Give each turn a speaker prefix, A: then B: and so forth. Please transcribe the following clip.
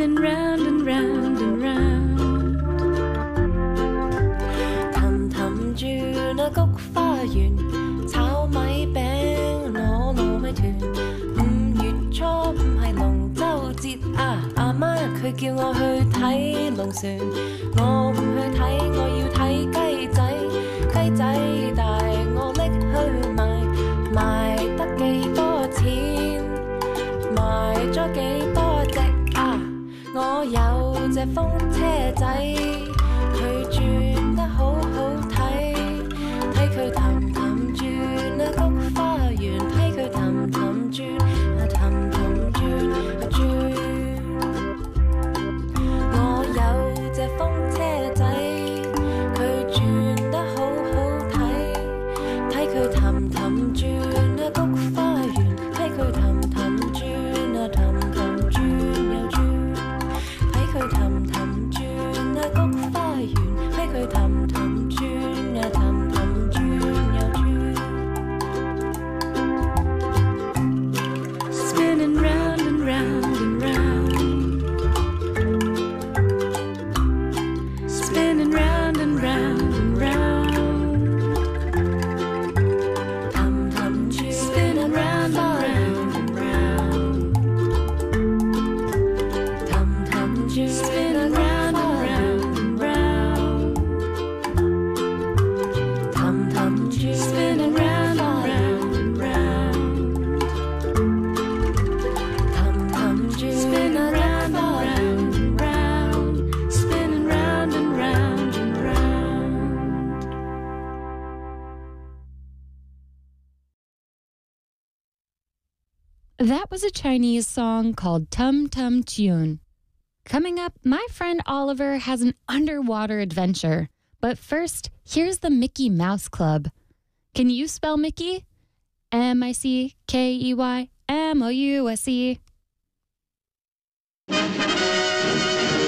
A: spinning round and round and round。
B: 氹氹轉啊菊花園，炒米餅攞糯米團。5月初5係龍舟節啊，阿媽佢叫我去睇龍船，我唔去睇，我要睇雞仔。雞仔大我拎去賣，賣得幾多錢？賣咗幾多隻啊？我有隻風車仔，佢轉得好好睇，睇佢氹氹轉啊菊花園，睇佢氹氹轉啊氹氹轉啊轉。我有隻風車仔，佢轉得好好睇，睇佢氹氹轉啊菊花園，睇佢氹氹轉啊氹氹轉又轉，睇佢氹氹轉啊菊花園，睇佢氹氹轉啊氹氹轉又轉。
A: Spinning round and round and round. Spinning round and round and round.
B: 氹氹轉
A: Spinning round and round and round.
B: 氹氹轉
A: Spinning round and round and round.
B: 氹氹轉
A: Spinning round and round and round.
B: 氹氹轉
A: Spinning round and round and round. Spinning round and round and round. That was a Chinese song called Tum Tum Tune. Coming up, my friend Oliver has an underwater adventure. But first, here's the Mickey Mouse Club. Can you spell Mickey? MICKEYMOUSE.